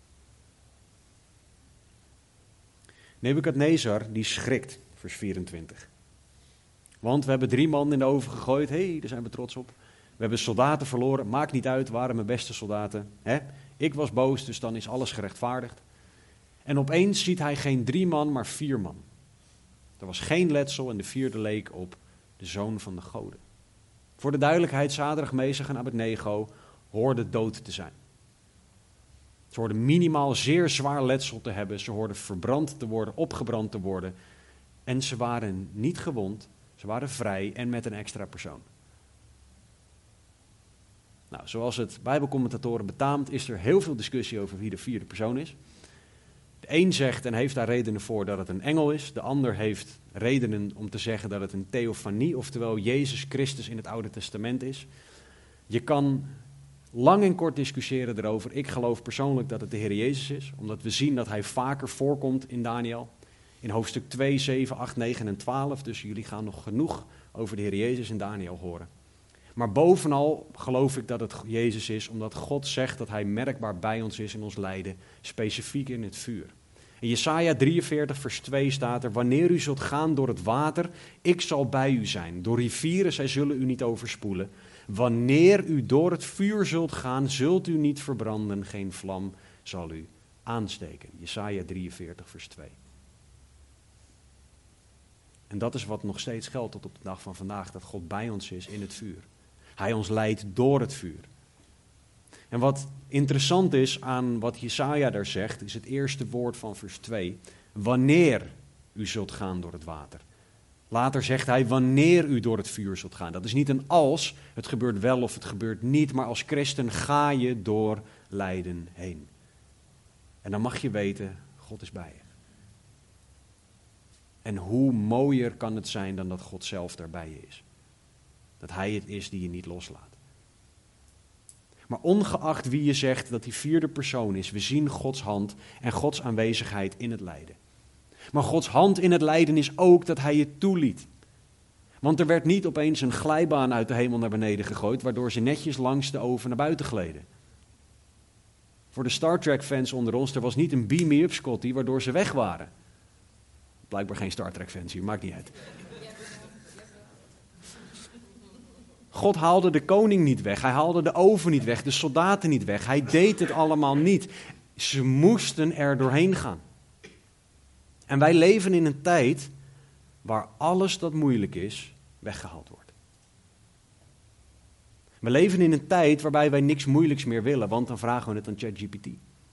Nebukadnezar, die schrikt, vers 24. Want we hebben 3 man in de oven gegooid, daar zijn we trots op. We hebben soldaten verloren, maakt niet uit, waren mijn beste soldaten. Ik was boos, dus dan is alles gerechtvaardigd. En opeens ziet hij geen 3 man, maar 4 man. Er was geen letsel en de 4e leek op de zoon van de goden. Voor de duidelijkheid, Sadrach, Mesach en Abednego hoorden dood te zijn. Ze hoorden minimaal zeer zwaar letsel te hebben. Ze hoorden verbrand te worden, opgebrand te worden. En ze waren niet gewond, ze waren vrij en met een extra persoon. Nou, zoals het Bijbelcommentatoren betaamt, is er heel veel discussie over wie de 4e persoon is. De een zegt en heeft daar redenen voor dat het een engel is. De ander heeft redenen om te zeggen dat het een theofanie, oftewel Jezus Christus in het Oude Testament is. Je kan lang en kort discussiëren erover. Ik geloof persoonlijk dat het de Heer Jezus is, omdat we zien dat hij vaker voorkomt in Daniel. In hoofdstuk 2, 7, 8, 9 en 12. Dus jullie gaan nog genoeg over de Heer Jezus in Daniel horen. Maar bovenal geloof ik dat het Jezus is, omdat God zegt dat hij merkbaar bij ons is in ons lijden, specifiek in het vuur. In Jesaja 43 vers 2 staat er, wanneer u zult gaan door het water, ik zal bij u zijn. Door rivieren, zij zullen u niet overspoelen. Wanneer u door het vuur zult gaan, zult u niet verbranden, geen vlam zal u aansteken. Jesaja 43 vers 2. En dat is wat nog steeds geldt tot op de dag van vandaag, dat God bij ons is in het vuur. Hij ons leidt door het vuur. En wat interessant is aan wat Jesaja daar zegt, is het eerste woord van vers 2. Wanneer u zult gaan door het water. Later zegt hij, wanneer u door het vuur zult gaan. Dat is niet een als, het gebeurt wel of het gebeurt niet, maar als christen ga je door lijden heen. En dan mag je weten, God is bij je. En hoe mooier kan het zijn dan dat God zelf daarbij je is. Dat hij het is die je niet loslaat. Maar ongeacht wie je zegt dat die 4e persoon is, we zien Gods hand en Gods aanwezigheid in het lijden. Maar Gods hand in het lijden is ook dat hij je toeliet. Want er werd niet opeens een glijbaan uit de hemel naar beneden gegooid, waardoor ze netjes langs de oven naar buiten gleden. Voor de Star Trek fans onder ons, er was niet een beam me up Scotty, waardoor ze weg waren. Blijkbaar geen Star Trek fans hier, maakt niet uit. God haalde de koning niet weg, hij haalde de oven niet weg, de soldaten niet weg. Hij deed het allemaal niet. Ze moesten er doorheen gaan. En wij leven in een tijd waar alles dat moeilijk is, weggehaald wordt. We leven in een tijd waarbij wij niks moeilijks meer willen, want dan vragen we het aan ChatGPT.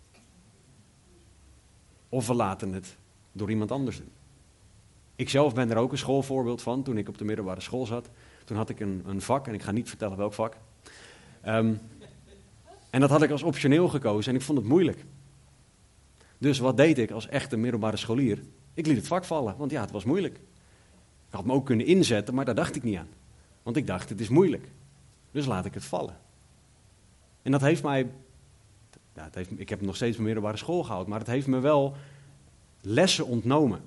Of we laten het door iemand anders doen. Ik zelf ben er ook een schoolvoorbeeld van. Toen ik op de middelbare school zat, toen had ik een vak, en ik ga niet vertellen welk vak. En dat had ik als optioneel gekozen en ik vond het moeilijk. Dus wat deed ik als echte middelbare scholier? Ik liet het vak vallen, want ja, het was moeilijk. Ik had me ook kunnen inzetten, maar daar dacht ik niet aan. Want ik dacht, het is moeilijk. Dus laat ik het vallen. En dat heeft mij... Ja, ik heb nog steeds mijn middelbare school gehaald, maar het heeft me wel lessen ontnomen.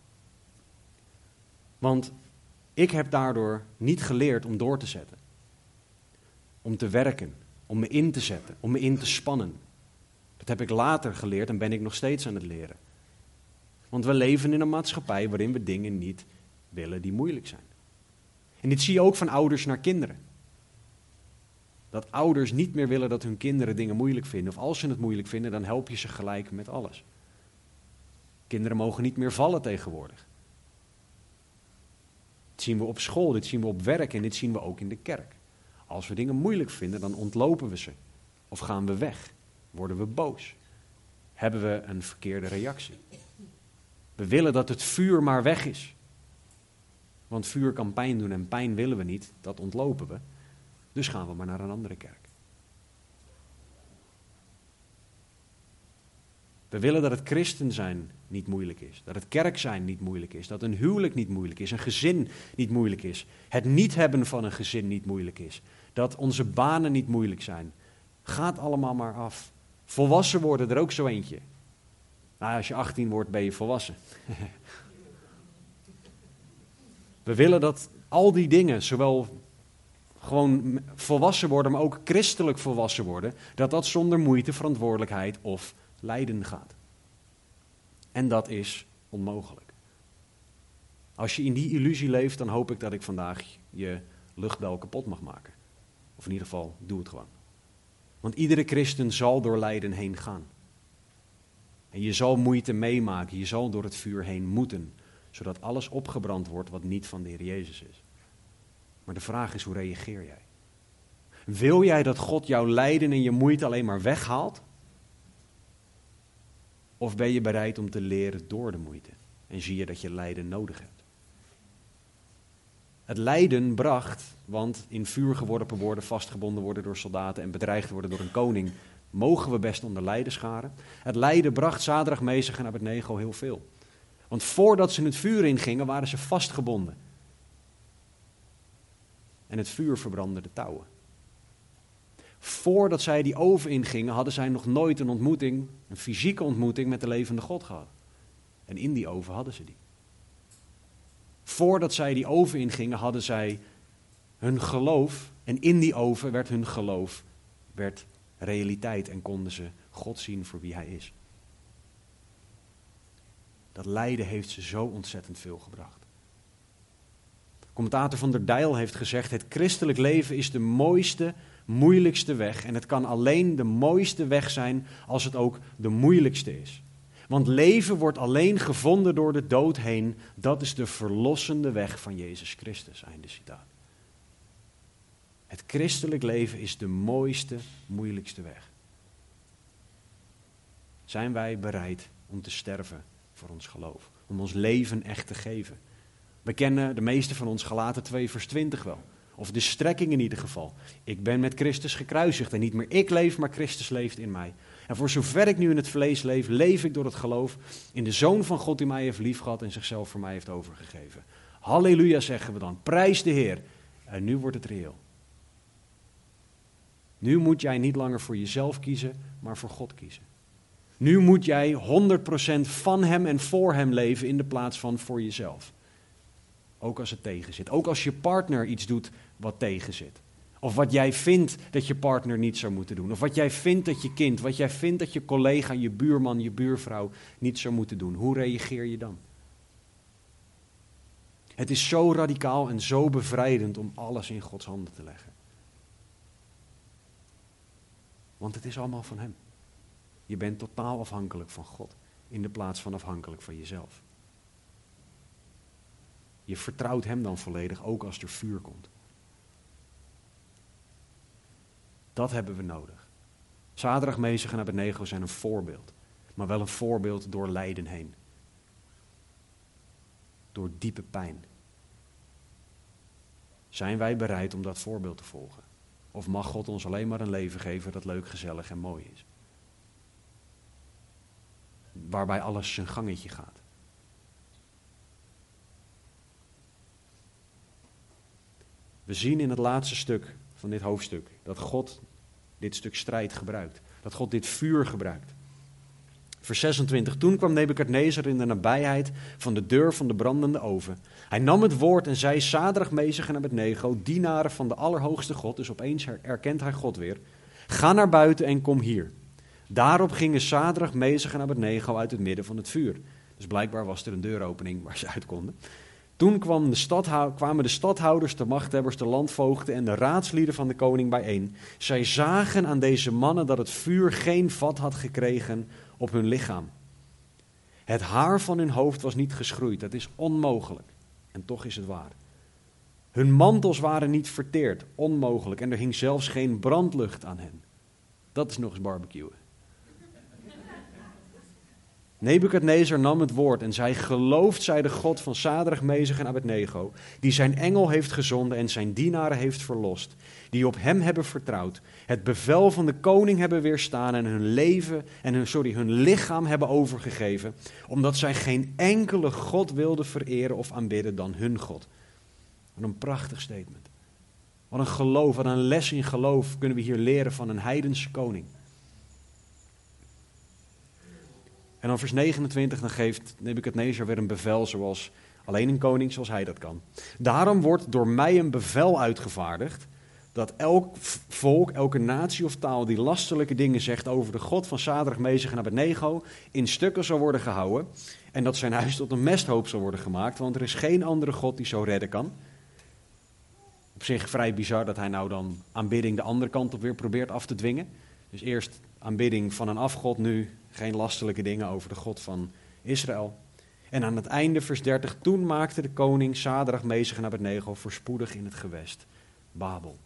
Want ik heb daardoor niet geleerd om door te zetten. Om te werken, om me in te zetten, om me in te spannen. Dat heb ik later geleerd en ben ik nog steeds aan het leren. Want we leven in een maatschappij waarin we dingen niet willen die moeilijk zijn. En dit zie je ook van ouders naar kinderen. Dat ouders niet meer willen dat hun kinderen dingen moeilijk vinden. Of als ze het moeilijk vinden, dan help je ze gelijk met alles. Kinderen mogen niet meer vallen tegenwoordig. Dit zien we op school, dit zien we op werk en dit zien we ook in de kerk. Als we dingen moeilijk vinden, dan ontlopen we ze. Of gaan we weg. Worden we boos. Hebben we een verkeerde reactie. We willen dat het vuur maar weg is. Want vuur kan pijn doen en pijn willen we niet, dat ontlopen we. Dus gaan we maar naar een andere kerk. We willen dat het christen zijn niet moeilijk is. Dat het kerk zijn niet moeilijk is. Dat een huwelijk niet moeilijk is. Een gezin niet moeilijk is. Het niet hebben van een gezin niet moeilijk is. Dat onze banen niet moeilijk zijn. Gaat allemaal maar af. Volwassen worden er ook zo eentje. Nou, als je 18 wordt ben je volwassen. We willen dat al die dingen, zowel gewoon volwassen worden, maar ook christelijk volwassen worden, dat zonder moeite, verantwoordelijkheid of lijden gaat. En dat is onmogelijk. Als je in die illusie leeft, dan hoop ik dat ik vandaag je luchtbel kapot mag maken. Of in ieder geval, doe het gewoon. Want iedere christen zal door lijden heen gaan. En je zal moeite meemaken, je zal door het vuur heen moeten, zodat alles opgebrand wordt wat niet van de Heer Jezus is. Maar de vraag is, hoe reageer jij? Wil jij dat God jouw lijden en je moeite alleen maar weghaalt? Of ben je bereid om te leren door de moeite? En zie je dat je lijden nodig hebt? Het lijden bracht, want in vuur geworpen worden, vastgebonden worden door soldaten en bedreigd worden door een koning, mogen we best onder lijden scharen. Het lijden bracht Sadrach, Mesach en Abednego heel veel. Want voordat ze het vuur ingingen, waren ze vastgebonden. En het vuur verbrandde de touwen. Voordat zij die oven ingingen, hadden zij nog nooit een ontmoeting, een fysieke ontmoeting met de levende God gehad. En in die oven hadden ze die. Voordat zij die oven ingingen, hadden zij hun geloof. En in die oven werd hun geloof realiteit en konden ze God zien voor wie Hij is. Dat lijden heeft ze zo ontzettend veel gebracht. Commentator Van der Dijl heeft gezegd: het christelijk leven is de mooiste, moeilijkste weg. En het kan alleen de mooiste weg zijn als het ook de moeilijkste is. Want leven wordt alleen gevonden door de dood heen. Dat is de verlossende weg van Jezus Christus. Einde citaat. Het christelijk leven is de mooiste, moeilijkste weg. Zijn wij bereid om te sterven voor ons geloof? Om ons leven echt te geven? We kennen de meeste van ons Galaten 2 vers 20 wel. Of de strekking in ieder geval. Ik ben met Christus gekruisigd en niet meer ik leef, maar Christus leeft in mij. En voor zover ik nu in het vlees leef, leef ik door het geloof in de Zoon van God die mij heeft liefgehad en zichzelf voor mij heeft overgegeven. Halleluja, zeggen we dan. Prijs de Heer. En nu wordt het reëel. Nu moet jij niet langer voor jezelf kiezen, maar voor God kiezen. Nu moet jij 100% van Hem en voor Hem leven in de plaats van voor jezelf. Ook als het tegen zit. Ook als je partner iets doet wat tegen zit. Of wat jij vindt dat je partner niet zou moeten doen. Of wat jij vindt dat je kind, wat jij vindt dat je collega, je buurman, je buurvrouw niet zou moeten doen. Hoe reageer je dan? Het is zo radicaal en zo bevrijdend om alles in Gods handen te leggen. Want het is allemaal van Hem. Je bent totaal afhankelijk van God, in de plaats van afhankelijk van jezelf. Je vertrouwt Hem dan volledig, ook als er vuur komt. Dat hebben we nodig. Sadrach, Mesach en Abednego zijn een voorbeeld, maar wel een voorbeeld door lijden heen. Door diepe pijn. Zijn wij bereid om dat voorbeeld te volgen? Of mag God ons alleen maar een leven geven dat leuk, gezellig en mooi is? Waarbij alles zijn gangetje gaat. We zien in het laatste stuk van dit hoofdstuk dat God dit stuk strijd gebruikt. Dat God dit vuur gebruikt. Vers 26. Toen kwam Nebukadnezar in de nabijheid van de deur van de brandende oven. Hij nam het woord en zei: Sadrach, Mesach en Abednego, dienaren van de Allerhoogste God. Dus opeens erkent hij God weer. Ga naar buiten en kom hier. Daarop gingen Sadrach, Mesach en Abednego uit het midden van het vuur. Dus blijkbaar was er een deuropening waar ze uit konden. Toen kwamen de stadhouders, de machthebbers, de landvoogden en de raadslieden van de koning bijeen. Zij zagen aan deze mannen dat het vuur geen vat had gekregen op hun lichaam. Het haar van hun hoofd was niet geschroeid, dat is onmogelijk. En toch is het waar. Hun mantels waren niet verteerd, onmogelijk. En er hing zelfs geen brandlucht aan hen. Dat is nog eens barbecuen. Nebukadnezar nam het woord en zei: gelooft zij de God van Sadrach, Mesach en Abednego, die zijn engel heeft gezonden en zijn dienaren heeft verlost, die op hem hebben vertrouwd, het bevel van de koning hebben weerstaan en hun lichaam hebben overgegeven, omdat zij geen enkele God wilden vereren of aanbidden dan hun God. Wat een prachtig statement. Wat een geloof, wat een les in geloof kunnen we hier leren van een heidense koning. En dan vers 29, dan geeft Nebukadnezar weer een bevel zoals alleen een koning zoals hij dat kan. Daarom wordt door mij een bevel uitgevaardigd dat elk volk, elke natie of taal die lastelijke dingen zegt over de God van Sadrach, Mesach en Abednego in stukken zal worden gehouden en dat zijn huis tot een mesthoop zal worden gemaakt, want er is geen andere God die zo redden kan. Op zich vrij bizar dat hij nou dan aanbidding de andere kant op weer probeert af te dwingen. Dus eerst aanbidding van een afgod, nu geen lastelijke dingen over de God van Israël. En aan het einde, vers 30, toen maakte de koning Sadrach, Mesach en Abednego voorspoedig in het gewest Babel.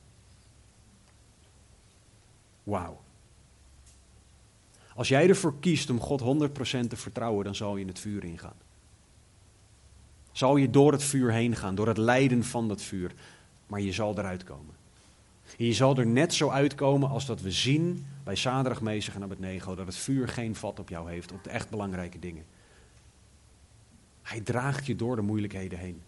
Wauw. Als jij ervoor kiest om God 100% te vertrouwen, dan zal je in het vuur ingaan. Zal je door het vuur heen gaan, door het lijden van dat vuur. Maar je zal eruit komen. En je zal er net zo uitkomen als dat we zien bij Sadrach, Mesach en Abednego, dat het vuur geen vat op jou heeft, op de echt belangrijke dingen. Hij draagt je door de moeilijkheden heen.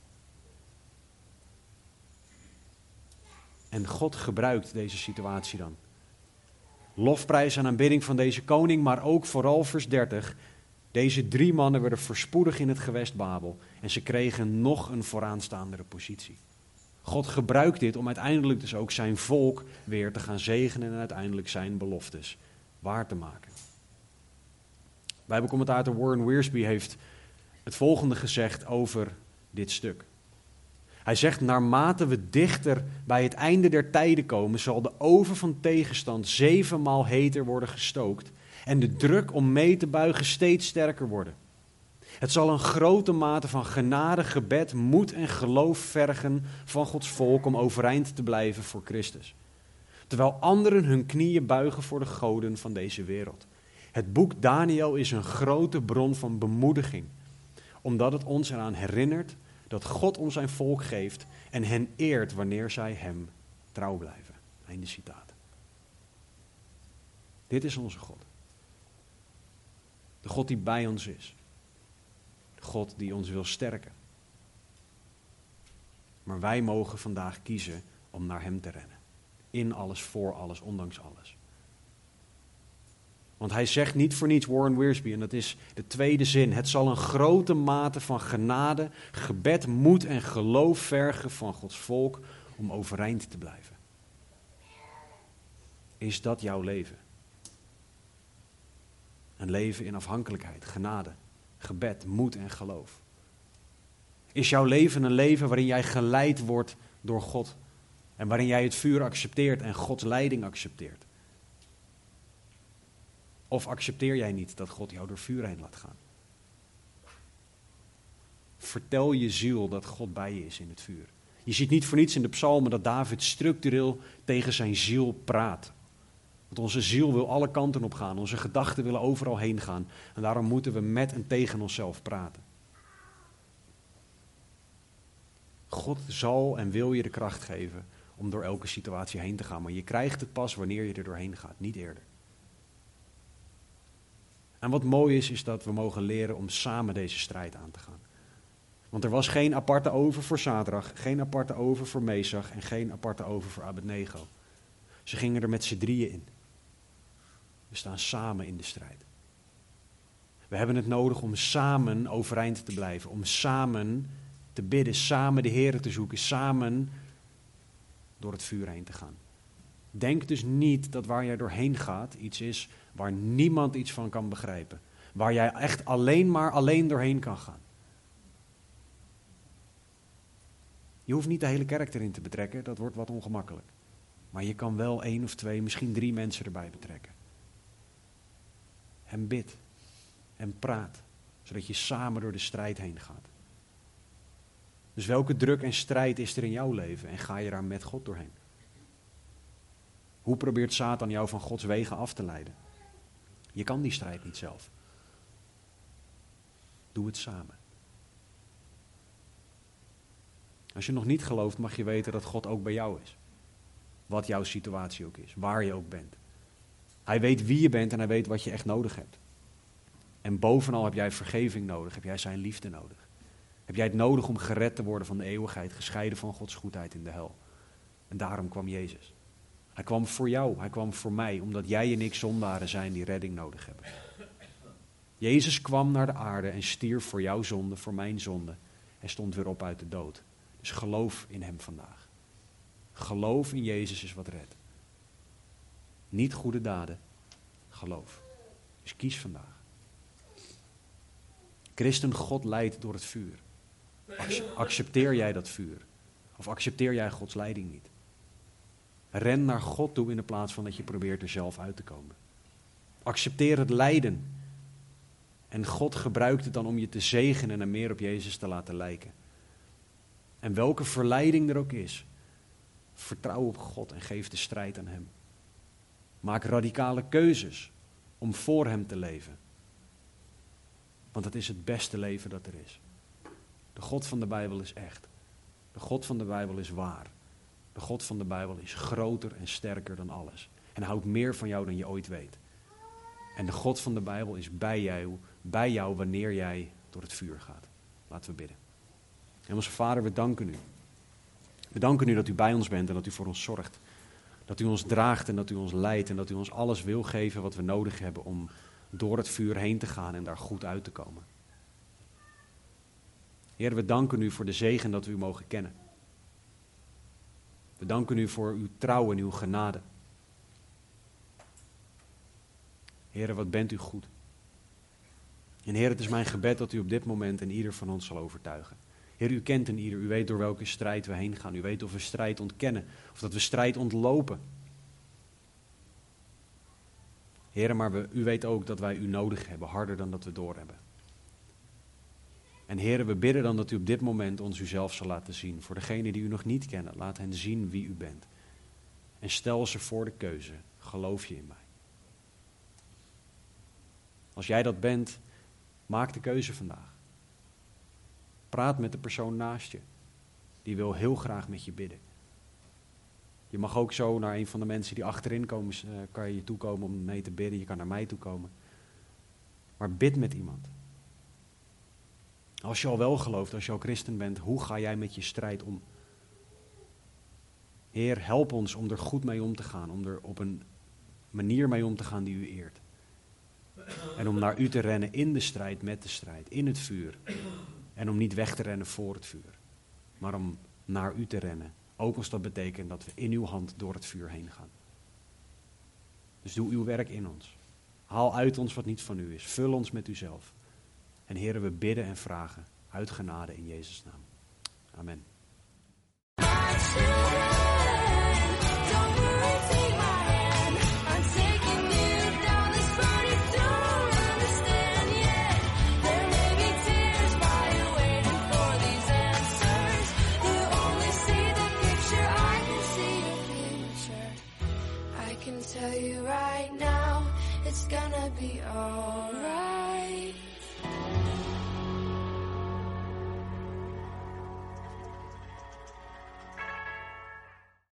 En God gebruikt deze situatie dan. Lofprijs en aanbidding van deze koning, maar ook vooral vers 30. Deze 3 mannen werden voorspoedig in het gewest Babel en ze kregen nog een vooraanstaandere positie. God gebruikt dit om uiteindelijk dus ook zijn volk weer te gaan zegenen en uiteindelijk zijn beloftes waar te maken. Bijbelcommentator Warren Wiersbe heeft het volgende gezegd over dit stuk. Hij zegt: naarmate we dichter bij het einde der tijden komen, zal de oven van tegenstand 7 maal heter worden gestookt en de druk om mee te buigen steeds sterker worden. Het zal een grote mate van genade, gebed, moed en geloof vergen van Gods volk om overeind te blijven voor Christus. Terwijl anderen hun knieën buigen voor de goden van deze wereld. Het boek Daniël is een grote bron van bemoediging, omdat het ons eraan herinnert dat God ons zijn volk geeft en hen eert wanneer zij hem trouw blijven. Einde citaat. Dit is onze God. De God die bij ons is. De God die ons wil sterken. Maar wij mogen vandaag kiezen om naar hem te rennen. In alles, voor alles, ondanks alles. Want hij zegt niet voor niets, Warren Wiersbe, en dat is de tweede zin: het zal een grote mate van genade, gebed, moed en geloof vergen van Gods volk om overeind te blijven. Is dat jouw leven? Een leven in afhankelijkheid, genade, gebed, moed en geloof. Is jouw leven een leven waarin jij geleid wordt door God en waarin jij het vuur accepteert en Gods leiding accepteert? Of accepteer jij niet dat God jou door vuur heen laat gaan? Vertel je ziel dat God bij je is in het vuur. Je ziet niet voor niets in de psalmen dat David structureel tegen zijn ziel praat. Want onze ziel wil alle kanten op gaan. Onze gedachten willen overal heen gaan. En daarom moeten we met en tegen onszelf praten. God zal en wil je de kracht geven om door elke situatie heen te gaan. Maar je krijgt het pas wanneer je er doorheen gaat, niet eerder. En wat mooi is dat we mogen leren om samen deze strijd aan te gaan. Want er was geen aparte oven voor Sadrach, geen aparte oven voor Mesach en geen aparte oven voor Abednego. Ze gingen er met z'n drieën in. We staan samen in de strijd. We hebben het nodig om samen overeind te blijven, om samen te bidden, samen de Heere te zoeken, samen door het vuur heen te gaan. Denk dus niet dat waar jij doorheen gaat iets is waar niemand iets van kan begrijpen. Waar jij echt alleen doorheen kan gaan. Je hoeft niet de hele kerk erin te betrekken, dat wordt wat ongemakkelijk. Maar je kan wel 1 of 2, misschien 3 mensen erbij betrekken. En bid. En praat. Zodat je samen door de strijd heen gaat. Dus welke druk en strijd is er in jouw leven? En ga je daar met God doorheen? Hoe probeert Satan jou van Gods wegen af te leiden? Je kan die strijd niet zelf. Doe het samen. Als je nog niet gelooft, mag je weten dat God ook bij jou is. Wat jouw situatie ook is, waar je ook bent. Hij weet wie je bent en hij weet wat je echt nodig hebt. En bovenal heb jij vergeving nodig, heb jij zijn liefde nodig. Heb jij het nodig om gered te worden van de eeuwigheid, gescheiden van Gods goedheid in de hel. En daarom kwam Jezus. Hij kwam voor jou, hij kwam voor mij, omdat jij en ik zondaren zijn die redding nodig hebben. Jezus kwam naar de aarde en stierf voor jouw zonde, voor mijn zonde. En stond weer op uit de dood. Dus geloof in hem vandaag. Geloof in Jezus is wat redt. Niet goede daden, geloof. Dus kies vandaag. Christen, God leidt door het vuur. Accepteer jij dat vuur? Of accepteer jij Gods leiding niet? Ren naar God toe in de plaats van dat je probeert er zelf uit te komen. Accepteer het lijden. En God gebruikt het dan om je te zegenen en meer op Jezus te laten lijken. En welke verleiding er ook is, vertrouw op God en geef de strijd aan hem. Maak radicale keuzes om voor hem te leven. Want het is het beste leven dat er is. De God van de Bijbel is echt. De God van de Bijbel is waar. De God van de Bijbel is groter en sterker dan alles. En houdt meer van jou dan je ooit weet. En de God van de Bijbel is bij jou wanneer jij door het vuur gaat. Laten we bidden. Hemelse Vader, we danken u. We danken u dat u bij ons bent en dat u voor ons zorgt. Dat u ons draagt en dat u ons leidt en dat u ons alles wil geven wat we nodig hebben om door het vuur heen te gaan en daar goed uit te komen. Heer, we danken u voor de zegen dat we u mogen kennen. We danken u voor uw trouw en uw genade. Heer, wat bent u goed. En Heer, het is mijn gebed dat u op dit moment en ieder van ons zal overtuigen. Heer, u kent een ieder, u weet door welke strijd we heen gaan. U weet of we strijd ontkennen of dat we strijd ontlopen. Heer, maar u weet ook dat wij u nodig hebben, harder dan dat we doorhebben. En Heer, we bidden dan dat u op dit moment ons uzelf zal laten zien. Voor degenen die u nog niet kennen, laat hen zien wie u bent. En stel ze voor de keuze, geloof je in mij? Als jij dat bent, maak de keuze vandaag. Praat met de persoon naast je. Die wil heel graag met je bidden. Je mag ook zo naar een van de mensen die achterin komen, kan je toekomen om mee te bidden. Je kan naar mij toekomen. Maar bid met iemand. Als je al wel gelooft, als je al christen bent, hoe ga jij met je strijd om? Heer, help ons om er goed mee om te gaan. Om er op een manier mee om te gaan die u eert. En om naar u te rennen in de strijd, met de strijd, in het vuur. En om niet weg te rennen voor het vuur. Maar om naar u te rennen. Ook als dat betekent dat we in uw hand door het vuur heen gaan. Dus doe uw werk in ons. Haal uit ons wat niet van u is. Vul ons met uzelf. En Heere, we bidden en vragen uit genade in Jezus' naam. Amen.